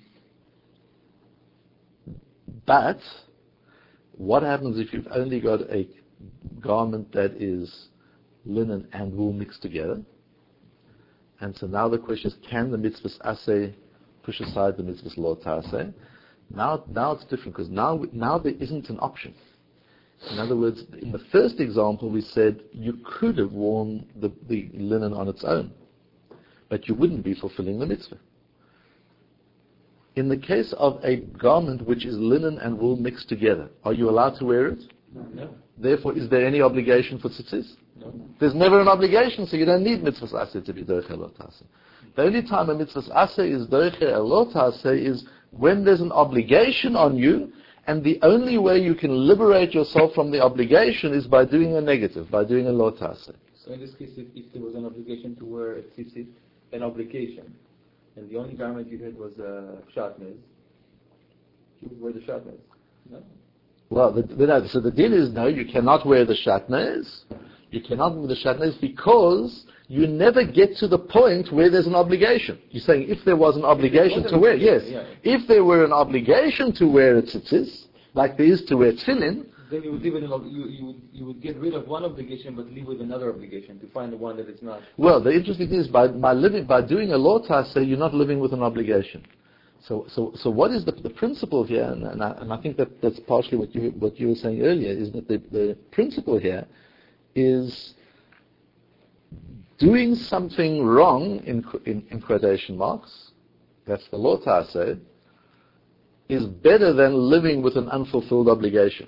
but what happens if you've only got a garment that is linen and wool mixed together? And so now the question is, can the mitzvahs aseh push aside the mitzvahs lo taseh? Now, now it's different because now, now there isn't an option. In other words, in the first example we said you could have worn the, the linen on its own, but you wouldn't be fulfilling the mitzvah. In the case of a garment which is linen and wool mixed together, are you allowed to wear it? No. Therefore, is there any obligation for tzitzis? No. There's never an obligation, so you don't need mitzvahs aseh to be doiche elot aseh. The only time a mitzvahs aseh is doiche elot aseh is when there's an obligation on you, and the only way you can liberate yourself from the obligation is by doing a negative, by doing a lo taseh. So in this case, if, if there was an obligation to wear a tzitzit, an obligation, and the only garment you had was a shatnez, you would wear the shatnez. No. Well, the, the, so the deal is, no, you cannot wear the shatnez. You cannot wear the shatnez because you never get to the point where there's an obligation. You're saying if there was an obligation to wear, yes. Yeah. If there were an obligation to wear a tzitzis, like there is to wear tefillin, then you would leave it in, you, you would you would get rid of one obligation but leave with another obligation to find the one that is not. well, the interesting thing is by, by living by doing a lo taseh, you're not living with an obligation. So, so, so what is the, the principle here? And, and, I, and I think that that's partially what you what you were saying earlier. Is that the, the principle here is doing something wrong in in, in quotation marks. That's the law ta'aseh. Is better than living with an unfulfilled obligation.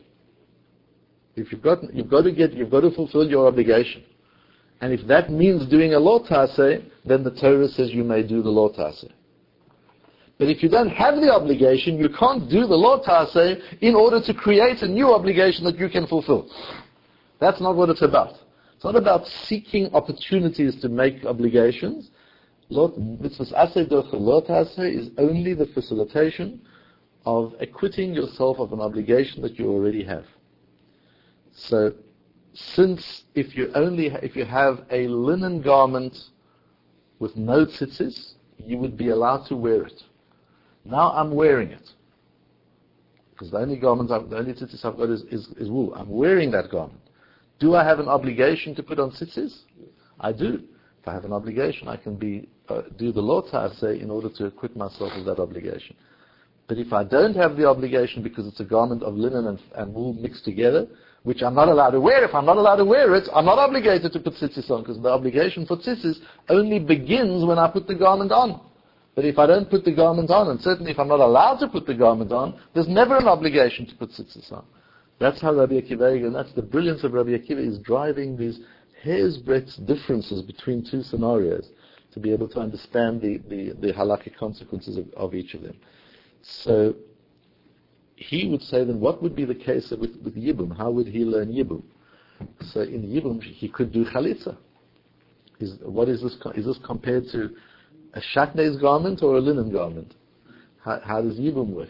If you've got you've got to get you've got to fulfill your obligation, and if that means doing a law ta'aseh, then the Torah says you may do the law ta'aseh. But if you don't have the obligation, you can't do the law ta'aseh in order to create a new obligation that you can fulfill. That's not what it's about. It's not about seeking opportunities to make obligations. Mitzvahs aseh durch law ta'aseh is only the facilitation of acquitting yourself of an obligation that you already have. So, since if you only if you have a linen garment with no tzitzis, you would be allowed to wear it. Now I'm wearing it because the only garment, I've, the only tzitzis I've got is, is, is wool. I'm wearing that garment. Do I have an obligation to put on tzitzis? I do. If I have an obligation, I can be uh, do the law ta'aseh in order to acquit myself of that obligation. But if I don't have the obligation because it's a garment of linen and, and wool mixed together, which I'm not allowed to wear, if I'm not allowed to wear it, I'm not obligated to put tzitzis on, because the obligation for tzitzis only begins when I put the garment on. But if I don't put the garment on, and certainly if I'm not allowed to put the garment on, there's never an obligation to put tzitzis on. That's how Rabbi Akiva, and that's the brilliance of Rabbi Akiva, is driving these hair's breadth differences between two scenarios to be able to understand the, the, the halakhic consequences of, of each of them. So he would say, then what would be the case with, with Yibum? How would he learn Yibum? So in Yibum, he could do Chalitza. Is, what is this? Is this compared to a shatnez garment or a linen garment? How, how does Yibum work?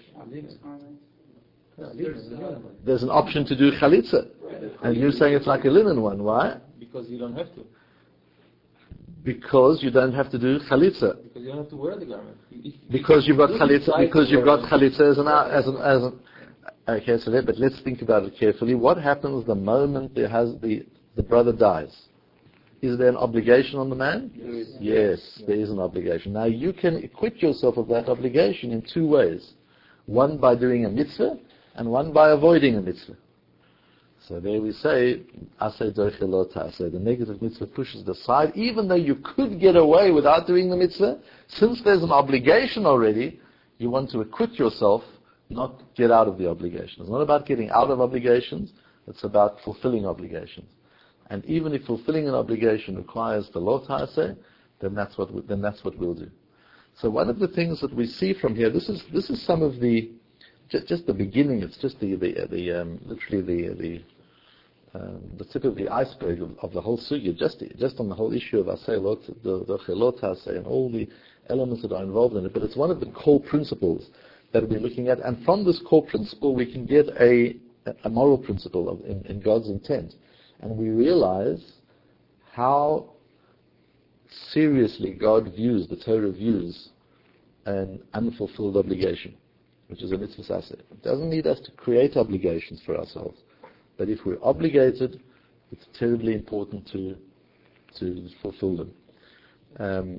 There's, uh, There's an option to do Chalitza. And you're saying it's like a linen one. Why? Because you don't have to. Because you don't have to do Chalitza. Because you don't have to wear the garment. If, Because you've got if Chalitza, because you've got it. Chalitza as an, as an, as an, okay, so let, but let's think about it carefully. What happens the moment there has the, the brother dies? Is there an obligation on the man? Yes. Yes, there is an obligation. Now you can acquit yourself of that obligation in two ways. One by doing a mitzvah, and one by avoiding a mitzvah. So there we say, aseh doich lo ta'aseh. The negative mitzvah pushes it aside, even though you could get away without doing the mitzvah. Since there's an obligation already, you want to acquit yourself, not get out of the obligation. It's not about getting out of obligations, it's about fulfilling obligations. And even if fulfilling an obligation requires the lo ta'aseh, then that's what we, then that's what we'll do. So one of the things that we see from here, this is this is some of the just, just the beginning. It's just the the, the um, literally the the um, the tip of the iceberg of, of the whole sugya. Just just on the whole issue of aseh lo ta'aseh and all the elements that are involved in it. But it's one of the core principles that we're looking at. And from this core principle, we can get a a moral principle of, in, in God's intent. And we realize how seriously God views, the Torah views, an unfulfilled obligation, which is a mitzvah aseh. It doesn't need us to create obligations for ourselves, but if we're obligated, it's terribly important to to fulfill them. Um,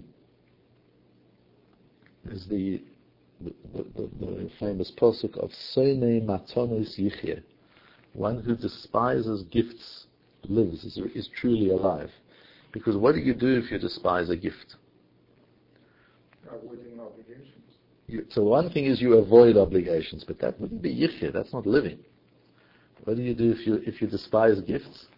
there's the the, the, the famous pasuk of Sonei Matonos Yichye, one who despises gifts lives, is, is truly alive. Because what do you do if you despise a gift? Avoiding obligations. You, so one thing is you avoid obligations, but that wouldn't be yichya, that's not living. What do you do if you if you despise gifts?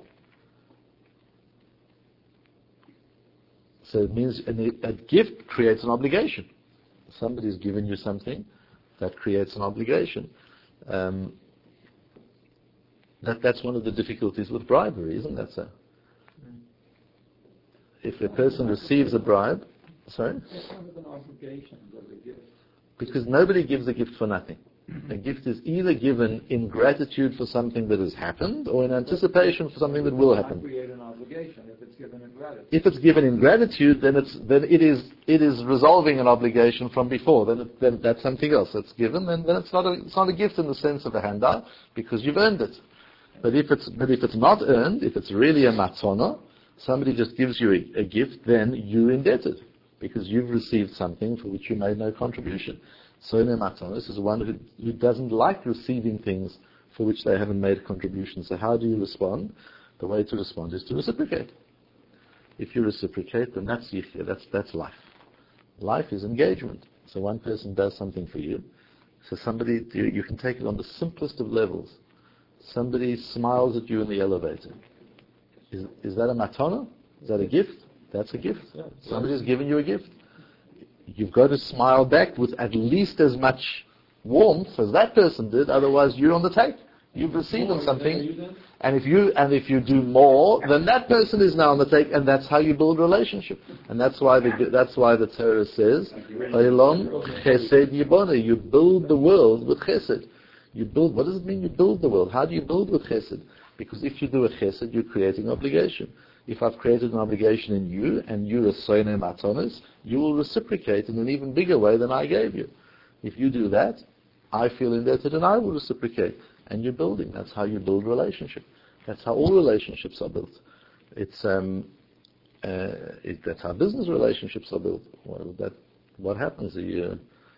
So it means and a gift creates an obligation. Somebody's given you something, that creates an obligation. Um, that that's one of the difficulties with bribery, isn't that so? If a person receives a bribe, sorry? It's kind of an obligation of the gift. Because nobody gives a gift for nothing. A gift is either given in gratitude for something that has happened or in anticipation for something that will Not happen. create an obligation if it's given in gratitude. If it's given in gratitude, then it's then it is it is resolving an obligation from before. Then it, then that's something else that's given, and then it's not a it's not a gift in the sense of a handout because you've earned it. But if it's but if it's not earned, if it's really a matzona, somebody just gives you a, a gift, then you're indebted. because you've received something for which you made no contribution. Soine Matanos is one who, who doesn't like receiving things for which they haven't made a contribution. So how do you respond? The way to respond is to reciprocate. If you reciprocate, then that's yichya, that's, that's life. Life is engagement. So one person does something for you. So somebody, you, you can take it on the simplest of levels. Somebody smiles at you in the elevator. Is, is that a matana? Is that a gift? That's a gift. Somebody's giving you a gift. You've got to smile back with at least as much warmth as that person did, otherwise you're on the take. You've received them something, and if you and if you do more, then that person is now on the take, and that's how you build relationship. And that's why the that's why the Torah says, "Olam chesed yibona." You build the world with chesed. You build. What does it mean? You build the world. How do you build with chesed? Because if you do a chesed, you're creating obligation. If I've created an obligation in you, and you're a soine matanos, you will reciprocate in an even bigger way than I gave you. If you do that, I feel indebted, and I will reciprocate. And you're building. That's how you build relationship. That's how all relationships are built. It's um, uh, it, that's how business relationships are built. Well, that what happens? A,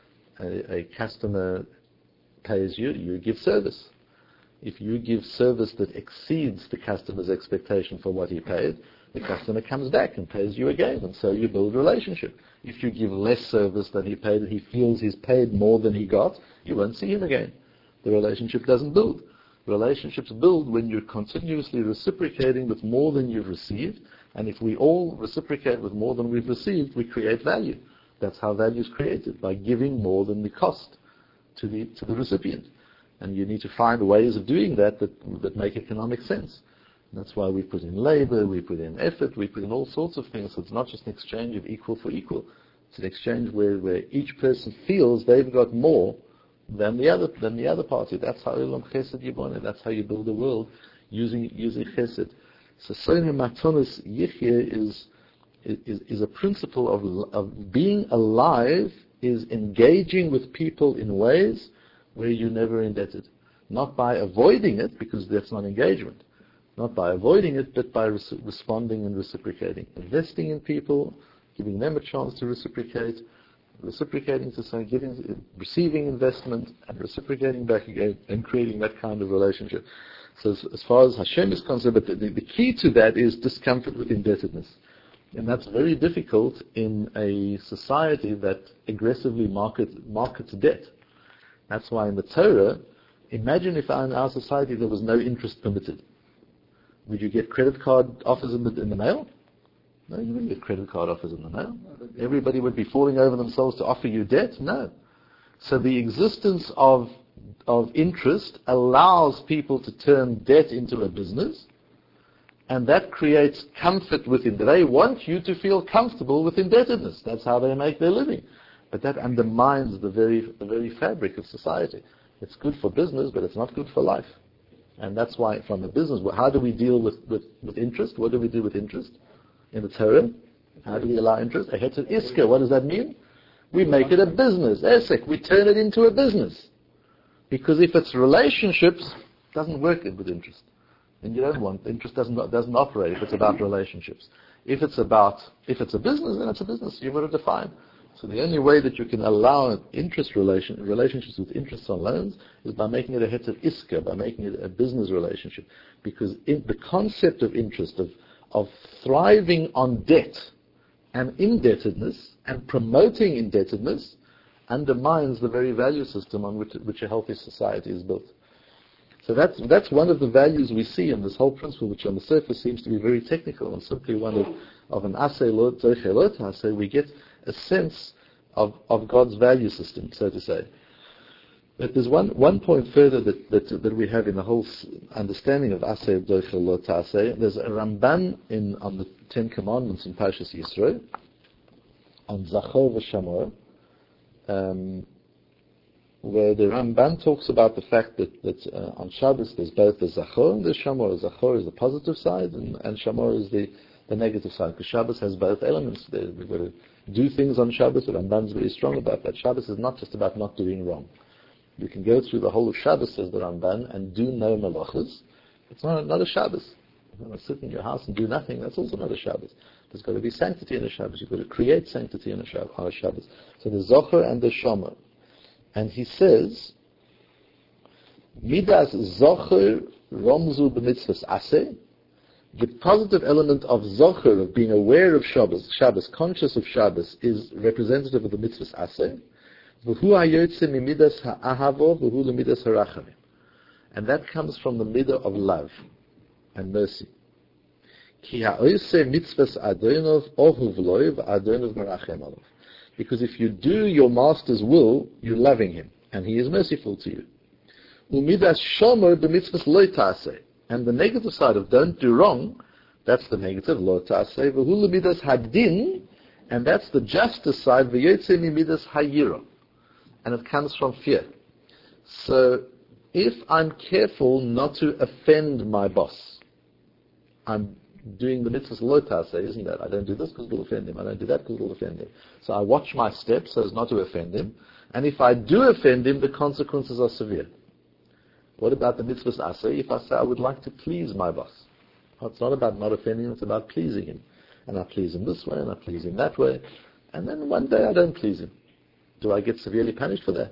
a, a customer pays you, you give service. If you give service that exceeds the customer's expectation for what he paid, the customer comes back and pays you again, and so you build relationship. If you give less service than he paid and he feels he's paid more than he got, you won't see him again. The relationship doesn't build. Relationships build when you're continuously reciprocating with more than you've received, and if we all reciprocate with more than we've received, we create value. That's how value is created, by giving more than the cost to the to the recipient. And you need to find ways of doing that that, that make economic sense. And that's why we put in labor, we put in effort, we put in all sorts of things. So it's not just an exchange of equal for equal. It's an exchange where, where each person feels they've got more than the other than the other party. That's how Olam Chesed Yiboneh. That's how you build a world using using Chesed. So Soine Matanos Yichya is is is a principle of of being alive, is engaging with people in ways where you're never indebted, not by avoiding it, because that's not engagement, not by avoiding it, but by res- responding and reciprocating, investing in people, giving them a chance to reciprocate. Reciprocating to say, giving, receiving investment and reciprocating back again, and creating that kind of relationship. So as, as far as Hashem is concerned, but the, the key to that is discomfort with indebtedness. And that's very difficult in a society that aggressively market, markets debt. That's why in the Torah, imagine if in our society there was no interest permitted. Would you get credit card offers in the, in the mail? No, you wouldn't get credit card offers in the mail. Everybody would be falling over themselves to offer you debt? No. So the existence of of interest allows people to turn debt into a business, and that creates comfort within. They want you to feel comfortable with indebtedness. That's how they make their living. But that undermines the very the very fabric of society. It's good for business, but it's not good for life. And that's why from a business, how do we deal with, with, with interest? What do we do with interest? In the Torah, how do we allow interest? A heter iska, what does that mean? We make it a business. Esek, we turn it into a business. Because if it's relationships, it doesn't work with interest. And you don't want, interest doesn't doesn't operate if it's about relationships. If it's about, if it's a business, then it's a business. You've got to define. So the only way that you can allow interest relation, relationships with interest on loans is by making it a heter iska, by making it a business relationship. Because in, the concept of interest, of of thriving on debt and indebtedness and promoting indebtedness undermines the very value system on which, which a healthy society is built. So that's, that's one of the values we see in this whole principle, which on the surface seems to be very technical and simply one of, of an asay lot, zoche lot asay. We get a sense of, of God's value system, so to say. But there's one, one point further that, that that we have in the whole understanding of Aseh Dochel Lo Taseh. There's a Ramban in on the Ten Commandments in Parshas Yisro on Zachor v'Shamor, um, where the Ramban talks about the fact that, that uh, on Shabbos there's both the Zachor and the Shamor. Zachor is the positive side, and, and Shamor is the, the negative side. Because Shabbos has both elements. There. We've got to do things on Shabbos. The Ramban is very strong about that. Shabbos is not just about not doing wrong. You can go through the whole of Shabbos, says the Ramban, and do no malachas. It's not, not a Shabbos. You want to sit in your house and do nothing, that's also not a Shabbos. There's got to be sanctity in a Shabbos. You've got to create sanctity in a Shabbos. On a Shabbos. So the Zocher and the Shomer. And he says, Midas Zocher Romzu b'mitzvahs aseh. The positive element of Zocher, of being aware of Shabbos, Shabbos, conscious of Shabbos, is representative of the mitzvahs aseh. V'hu hayotze mimidas ha'ahavo v'hu lemidas harachamim. And that comes from the midah of love and mercy. Ki ha'oise mitzvahs adonov ohuv loy v'adonov merachem alav. Because if you do your master's will, you're loving him, and he is merciful to you. Umidas shomer b'mitzvahs lo ta'aseh. And the negative side of don't do wrong, that's the negative, lo ta'aseh. V'hu lemidas hadin, and that's the justice side, v'yotze mimidas hayira. And it comes from fear. So, if I'm careful not to offend my boss, I'm doing the mitzvahs lo ta'aseh, isn't that? I don't do this because it'll offend him. I don't do that because it'll offend him. So I watch my steps so as not to offend him. And if I do offend him, the consequences are severe. What about the mitzvahs aseh? If I say I would like to please my boss, it's not about not offending him, it's about pleasing him. And I please him this way, and I please him that way. And then one day I don't please him. Do I get severely punished for that?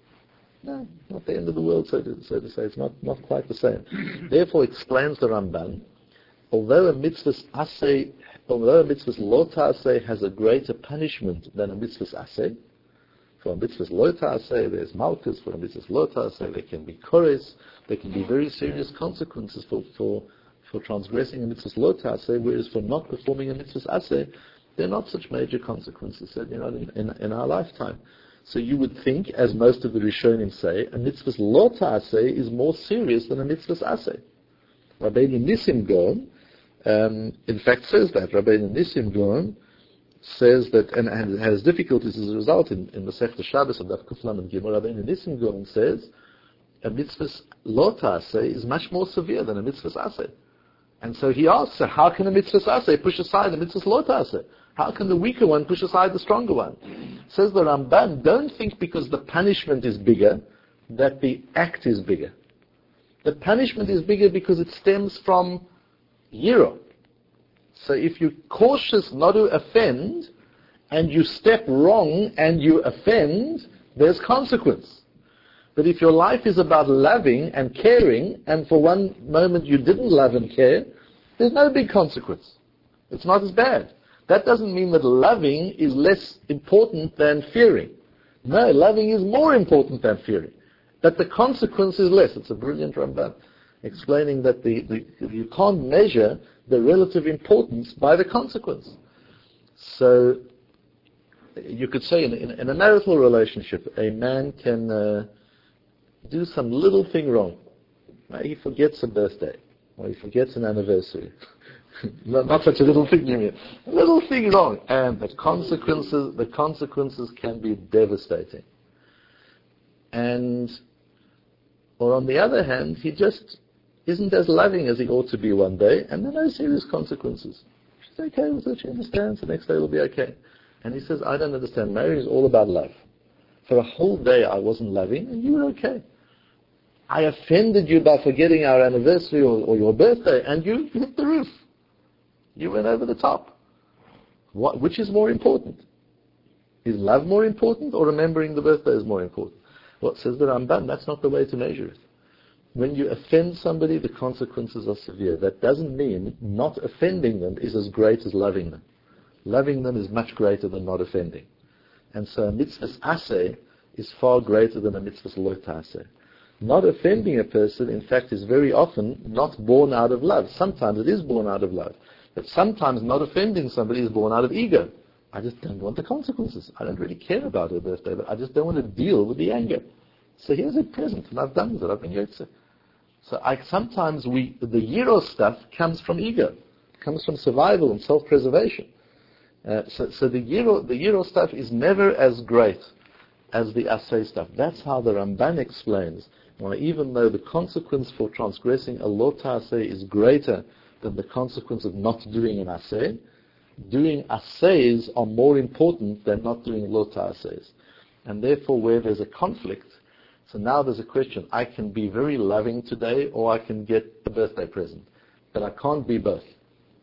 No, not the end of the world, so to, so to say. It's not, not quite the same. Therefore, explains the Ramban, although a mitzvah's aseh, although a mitzvah's lo ta'aseh has a greater punishment than a mitzvah's aseh, for a mitzvah's lo ta'aseh there's malchus, for a mitzvah's lo ta'aseh there can be kores, there can be very serious consequences for, for, for transgressing a mitzvah's lo ta'aseh, whereas for not performing a mitzvah's aseh, there are not such major consequences, you know, in, in, in our lifetime. So you would think, as most of the Rishonim say, a mitzvah's lo ta'aseh is more serious than a mitzvah's aseh. Rabbeinu Nissim Gaon, um, in fact, says that. Rabbeinu Nissim Gaon says that, and, and has difficulties as a result in, in Masechta Shabbos of Daf Kuflam and Gimel. Rabbeinu Nissim Gaon says a mitzvah's lo ta'aseh is much more severe than a mitzvah's aseh. And so he asks, so how can a mitzvah's aseh push aside a mitzvah's lo ta'aseh? How can the weaker one push aside the stronger one? Says the Ramban, don't think because the punishment is bigger that the act is bigger. The punishment is bigger because it stems from yiro. So if you're cautious not to offend, and you step wrong and you offend, there's consequence. But if your life is about loving and caring, and for one moment you didn't love and care, there's no big consequence. It's not as bad. That doesn't mean that loving is less important than fearing. No, loving is more important than fearing. That the consequence is less. It's a brilliant Ramban explaining that the, the you can't measure the relative importance by the consequence. So you could say in, in, in a marital relationship, a man can uh, do some little thing wrong. He forgets a birthday, or he forgets an anniversary. not, not such a little thing, you mean. A little thing wrong, and the consequences, the consequences can be devastating. And, or on the other hand, he just isn't as loving as he ought to be one day, and there are no serious consequences. She's okay with it, she understands, the next day will be okay. And he says, I don't understand, marriage is all about love. For a whole day I wasn't loving, and you were okay. I offended you by forgetting our anniversary or, or your birthday, and you hit the roof. You went over the top. What, which is more important? Is love more important, or remembering the birthday is more important? What says the Ramban? That's not the way to measure it. When you offend somebody, the consequences are severe. That doesn't mean not offending them is as great as loving them. Loving them is much greater than not offending. And so a mitzvah's aseh is far greater than a mitzvah's lo ta'aseh. Not offending a person, in fact, is very often not born out of love. Sometimes it is born out of love. But sometimes not offending somebody is born out of ego. I just don't want the consequences. I don't really care about her birthday, but I just don't want to deal with the anger. So here's a present, and I've done with it. I've been yotze. So I, sometimes we, the yiro stuff comes from ego. It comes from survival and self-preservation. Uh, so, so the yiro, the yiro stuff is never as great as the aseh stuff. That's how the Ramban explains why, even though the consequence for transgressing a lo ta'aseh is greater than the consequence of not doing an aseh, doing asehs are more important than not doing lo ta'asehs. And therefore, where there's a conflict, so now there's a question, I can be very loving today, or I can get a birthday present. But I can't be both.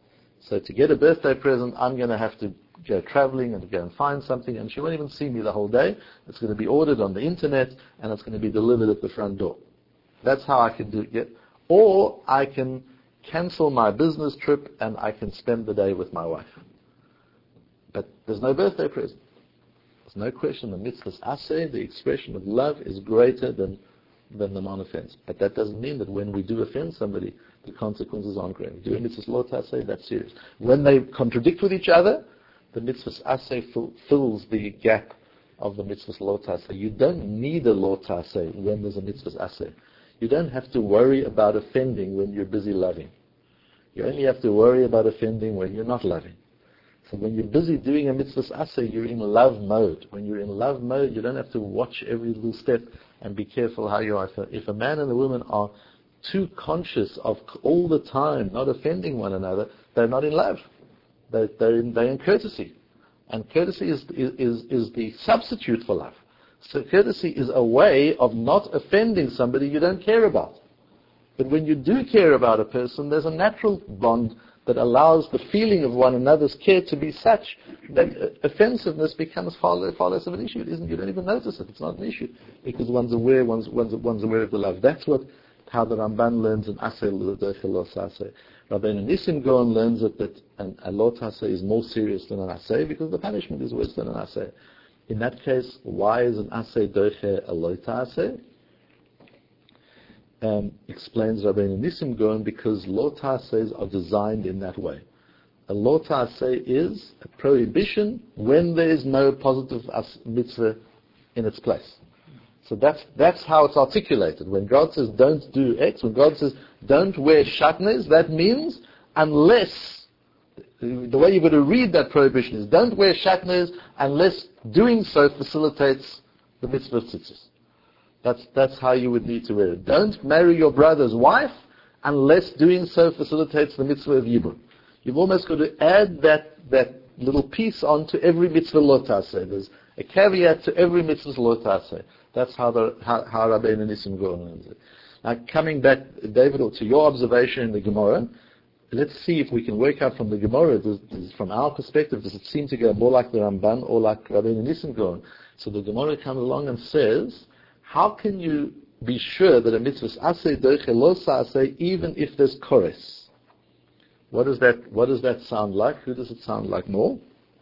So to get a birthday present, I'm going to have to go traveling and go and find something, and she won't even see me the whole day. It's going to be ordered on the internet, and it's going to be delivered at the front door. That's how I can do it. Or I can cancel my business trip, and I can spend the day with my wife. But there's no birthday present. There's no question the mitzvah's aseh, the expression of love, is greater than than the non-offense. But that doesn't mean that when we do offend somebody, the consequences aren't great. We do a mitzvah's lo taseh, that's serious. When they contradict with each other, the mitzvah's aseh fill, fills the gap of the mitzvah's lo taseh. You don't need a lo taseh when there's a mitzvah's aseh. You don't have to worry about offending when you're busy loving. You only have to worry about offending when you're not loving. So when you're busy doing a mitzvah's aseh, you're in love mode. When you're in love mode, you don't have to watch every little step and be careful how you are. If a man and a woman are too conscious of all the time not offending one another, they're not in love. They're, they're, in, they're in courtesy. And courtesy is, is, is the substitute for love. So courtesy is a way of not offending somebody you don't care about. But when you do care about a person, there's a natural bond that allows the feeling of one another's care to be such that offensiveness becomes far, far less of an issue. It isn't. You don't even notice it. It's not an issue because one's aware. One's, one's, one's aware of the love. That's what how the Ramban learns in Aseh Lo Taseh. Rabbeinu Nissim Gaon learns it that an, a Lo Taseh is more serious than an Aseh because the punishment is worse than an Aseh. In that case, why is an Aseh Doche a Lo Taseh? Um, explains Rabbeinu Nissim Gaon, because lo ta'asehs are designed in that way. A lo ta'aseh is a prohibition when there is no positive as mitzvah in its place. So that's that's how it's articulated. When God says don't do X, when God says don't wear shatnez, that means unless, the way you've got to read that prohibition is don't wear shatnez unless doing so facilitates the mitzvah of tzitzis. That's that's how you would need to wear it. Don't marry your brother's wife unless doing so facilitates the mitzvah of Yibum. You've almost got to add that that little piece onto every mitzvah lo taseh. There's a caveat to every mitzvah lo taseh. That's how the how, how Rabbeinu Nissim Gaon learns it. Now coming back, David, to your observation in the Gemara, let's see if we can work out from the Gemara, does, does, from our perspective, does it seem to go more like the Ramban or like Rabbeinu Nissim Gaon? So the Gemara comes along and says, how can you be sure that a mitzvah is aseh doche lo sa'aseh even if there's chores? What does that What does that sound like? Who does it sound like more?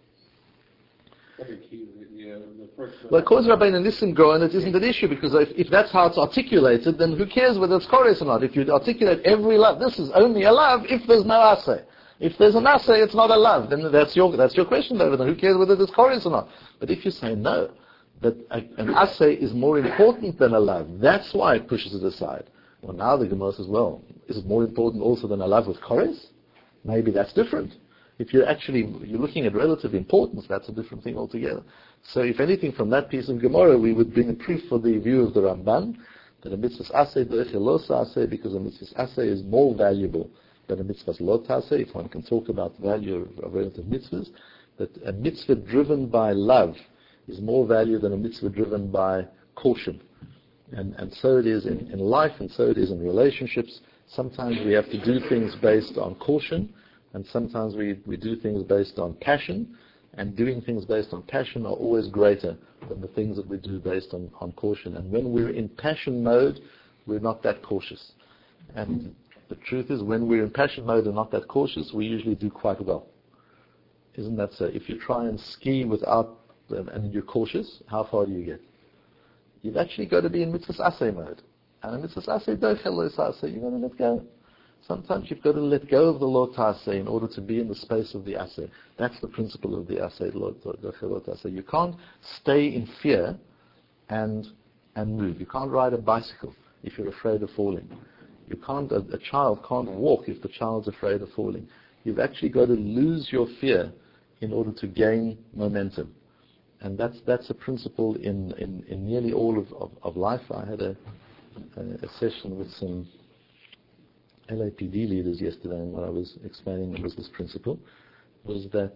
Well, according to Rabbeinu Nissim Gaon, it isn't an issue because if, if that's how it's articulated, then who cares whether it's chores or not? If you articulate every love, this is only a love if there's no aseh. If there's an aseh, it's not a love. Then that's your that's your question, David. Then who cares whether there's chores or not? But if you say no, that an aseh is more important than a love, that's why it pushes it aside. Well, now the Gemara says, well, is it more important also than a love with chores? Maybe that's different. If you're actually you're looking at relative importance, that's a different thing altogether. So if anything from that piece of Gemara, we would bring a proof for the view of the Ramban, that a mitzvah's aseh doche lo sa'aseh, because a mitzvah's aseh is more valuable than a mitzvah's lo taseh, if one can talk about the value of, of relative mitzvahs, that a mitzvah driven by love is more value than a mitzvah driven by caution. And and so it is in, in life, and so it is in relationships. Sometimes we have to do things based on caution, and sometimes we, we do things based on passion, and doing things based on passion are always greater than the things that we do based on, on caution. And when we're in passion mode, we're not that cautious. And the truth is, when we're in passion mode and not that cautious, we usually do quite well. Isn't that so? If you try and ski without and you're cautious, how far do you get? You've actually got to be in mitzvah's aseh mode. And in mitzvah's aseh, doche lo taseh, you've got to let go. Sometimes you've got to let go of the lo taseh in order to be in the space of the aseh. That's the principle of the aseh, doche lo taseh. You can't stay in fear and and move. You can't ride a bicycle if you're afraid of falling. You can't. A, a child can't walk if the child's afraid of falling. You've actually got to lose your fear in order to gain momentum. And that's that's a principle in, in, in nearly all of, of, of life. I had a, a, a session with some L A P D leaders yesterday, and what I was explaining was this principle, was that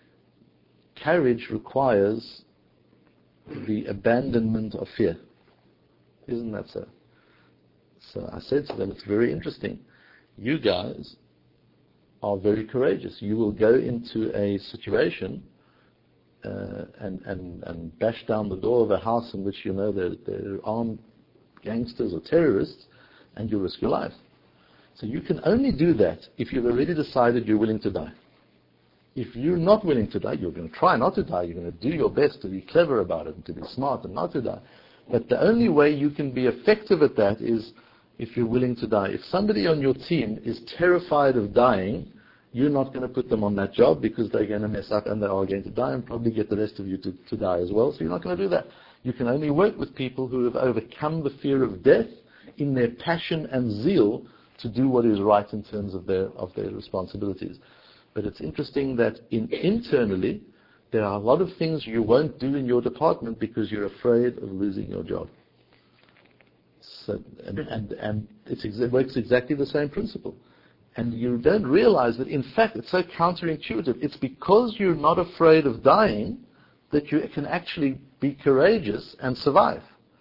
courage requires the abandonment of fear. Isn't that so? So I said to them, it's very interesting. You guys are very courageous. You will go into a situation uh, and, and, and bash down the door of a house in which you know there, there are armed gangsters or terrorists, and you risk your life. So you can only do that if you've already decided you're willing to die. If you're not willing to die, you're going to try not to die. You're going to do your best to be clever about it and to be smart and not to die. But the only way you can be effective at that is if you're willing to die. If somebody on your team is terrified of dying, you're not going to put them on that job because they're going to mess up and they are going to die and probably get the rest of you to, to die as well. So you're not going to do that. You can only work with people who have overcome the fear of death in their passion and zeal to do what is right in terms of their of their responsibilities. But it's interesting that in, internally, there are a lot of things you won't do in your department because you're afraid of losing your job. So, and and, and it's ex- it works exactly the same principle. And you don't realize that, in fact, it's so counterintuitive. It's because you're not afraid of dying that you can actually be courageous and survive.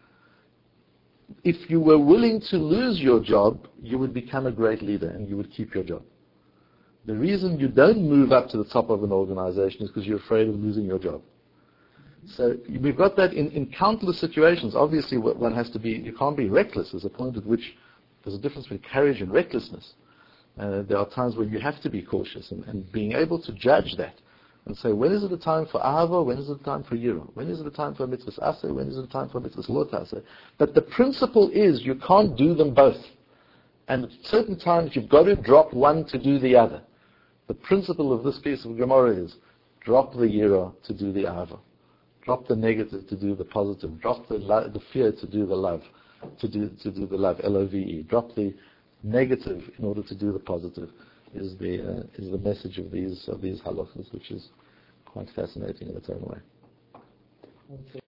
If you were willing to lose your job, you would become a great leader and you would keep your job. The reason you don't move up to the top of an organization is because you're afraid of losing your job. So we've got that in, in countless situations. Obviously, one has to be, you can't be reckless. There's a point at which there's a difference between courage and recklessness. Uh, there are times when you have to be cautious and, and being able to judge that and say, when is it a time for Ahava, when is it a time for Yira? When is it a time for Mitzvahs Aseh, when is it a time for Mitzvahs Lo Taseh? But the principle is you can't do them both. And at certain times you've got to drop one to do the other. The principle of this piece of Gemara is drop the Yira to do the Ahava. Drop the negative to do the positive. Drop the, lo- the fear to do the love. To do, to do the love, L O V E. Drop the negative in order to do the positive. Is the uh, is the message of these of these halachas, which is quite fascinating in its own way.